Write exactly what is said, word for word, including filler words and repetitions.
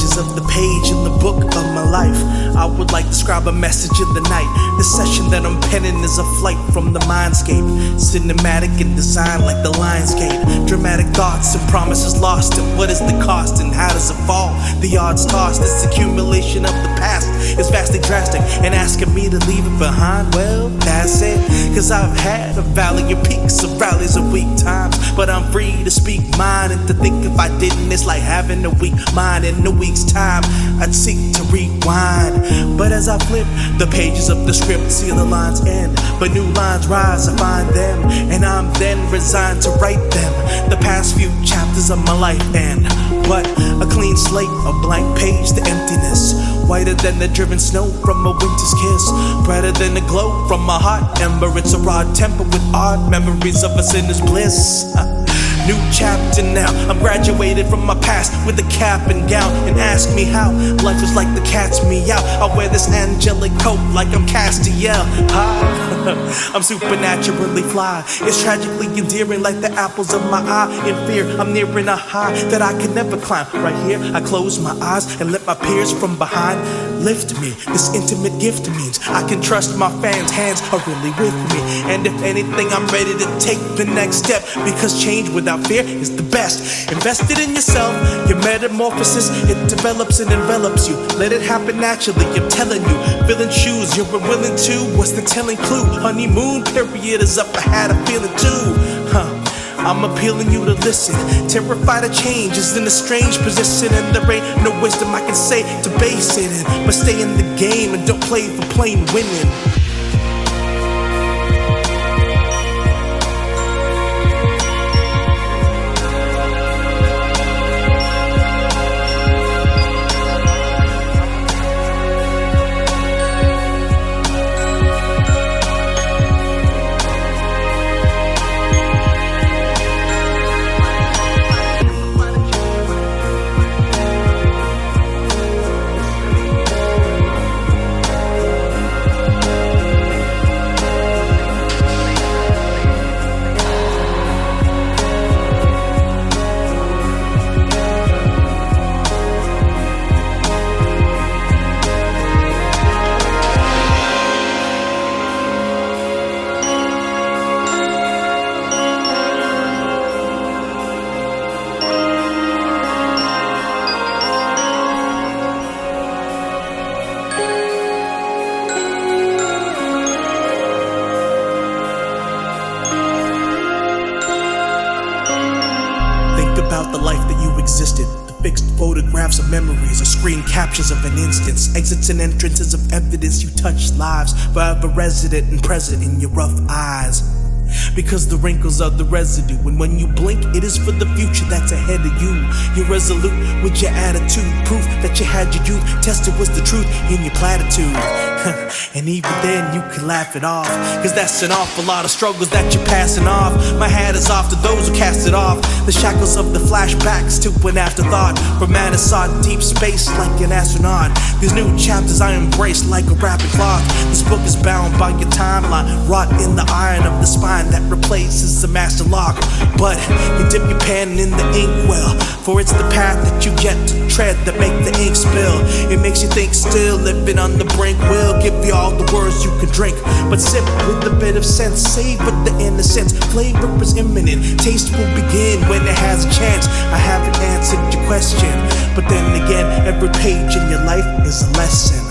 pages of the page in the book of my life. I would like to describe a message in the night. The session that I'm penning is a flight from the mindscape. Cinematic in design like the Lionsgate. Dramatic thoughts and promises lost. And what is the cost and how does it fall? The odds tossed. This accumulation of the past is vastly drastic. And asking me to leave it behind, well, that's it. Cause I've had a valley of peaks, of rallies of weak times. But I'm free to speak mine and to think if I didn't, it's like having a weak mind. In a week's time, I'd seek to rewind. But as I flip the pages of the script, see the lines end, but new lines rise, I find them, and I'm then resigned to write them. The past few chapters of my life, and what? A clean slate, a blank page to emptiness. Whiter than the driven snow from a winter's kiss. Brighter than the glow from a hot ember. It's a raw temper with odd memories of a sinner's bliss. New chapter now, I'm graduated from my past with a cap and gown. And ask me how life is like the cat's meow. I wear this angelic coat like I'm Castiel. Hi, I'm supernaturally fly. It's tragically endearing like the apples of my eye. In fear, I'm nearing a high that I could never climb. Right here, I close my eyes and let my peers from behind lift me. This intimate gift means I can trust my fans' hands are really with me. And if anything, I'm ready to take the next step, because change without fear is the best. Invested in yourself, your metamorphosis, it develops and envelops you. Let it happen naturally, I'm telling you. Filling shoes, you're willing to. What's the telling clue? Honeymoon period is up, I had a feeling too. Huh. I'm appealing you to listen. Terrified of change is in a strange position, and there ain't no wisdom I can say to base it in. But stay in the game and don't play for plain winning. About the life that you existed, the fixed photographs of memories or screen captures of an instance, exits and entrances of evidence. You touch lives, forever resident and present in your rough eyes. Because the wrinkles are the residue, and when you blink, it is for the future that's ahead of you. You're resolute with your attitude, proof that you had your youth, tested was the truth in your platitude. And even then you can laugh it off, cause that's an awful lot of struggles that you're passing off. My hat is off to those who cast it off. The shackles of the flashbacks to an afterthought. For man is sought deep space like an astronaut. These new chapters I embrace like a rapid clock. This book is bound by your timeline, wrought in the iron of the spine that replaces the master lock. But you dip your pen in the inkwell, for it's the path that you get to tread that make the ink spill. It makes you think still, living on the brink will give you all the words you can drink, but sip with a bit of sense. Savor the innocence, flavor is imminent. Taste will begin when it has a chance. I haven't answered your question, but then again, every page in your life is a lesson.